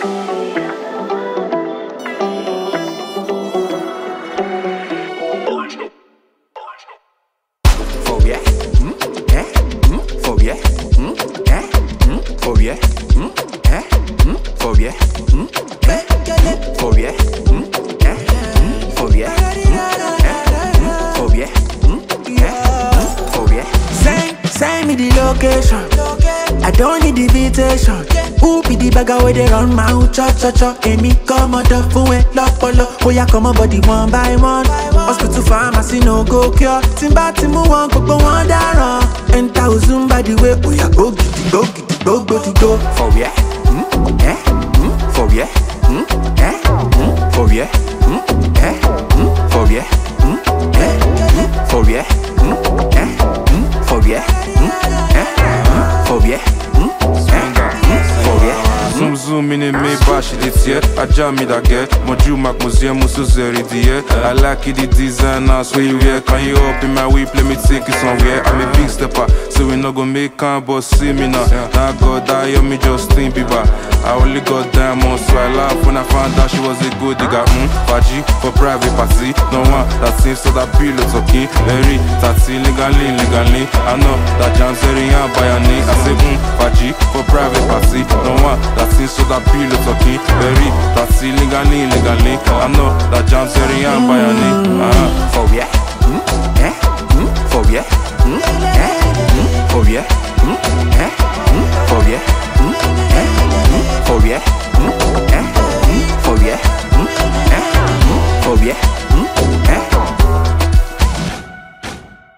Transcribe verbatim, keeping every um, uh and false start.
Phobia, mm, eh, mm, phobia, mm, eh, mm, phobia, mm, eh, mm, phobia, mm, eh, mm, phobia, mm, eh, mm, phobia, mm, eh, mm, phobia, mm, eh, mm, phobia. Send, send me the location. I don't need invitation. Who be the bagger where they run mouth, cha cha cha. Amy come out of phone, lock polo. Oh yeah, come on body one by one. Hospital pharmacy no go cure. Timba timu one go go one down. Enter Uzum by the way. Oh yeah, go giddy, go giddy, go go to go. Phobia, mm, eh, mm, phobia, mm, eh, mm, phobia, mm, eh, mm, phobia, mm, eh, mm, phobia, mm, eh, mm, phobia, mm, eh, mm, phobia, mm, eh, mm, phobia. Zoom zoom in it, me bash it here. I jam me that get. Moju Mac museum mususeri diye. I like it the design now so you wear. Can you up in my whip? Let me take it somewhere. I'm a big stepper, so we not gonna make can but see me now. Now God die on me Justin Bieber. I only got diamonds, so I laugh when I found out she was a good digger. Mm, Faji for private party. No one that seems so that pillow talking. Very taxi legally, legally. I know that Jam's very young by a name. I say mm, Faji for private party. No one that seems so that pillow talking. Very taxi legally, legally. I know that Jam's very young by a name. Uh-huh. Phobia, mm, eh, mm, phobia, mm, eh, mm, phobia, mm, eh, mm, phobia, mm, eh, mm, phobia, mm, eh, mm, phobia, mm, eh, mm, phobia.